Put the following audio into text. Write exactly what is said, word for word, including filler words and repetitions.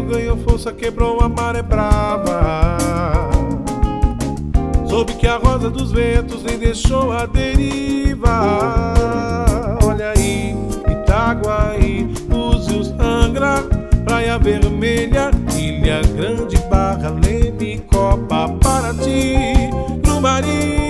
ganhou força, quebrou a maré brava. Soube que a rosa dos ventos nem deixou a deriva. Olha aí, Itaguaí, Búzios, Angra, Praia Vermelha, Ilha Grande, Barra, Leme, Copa, Paraty, Grumari,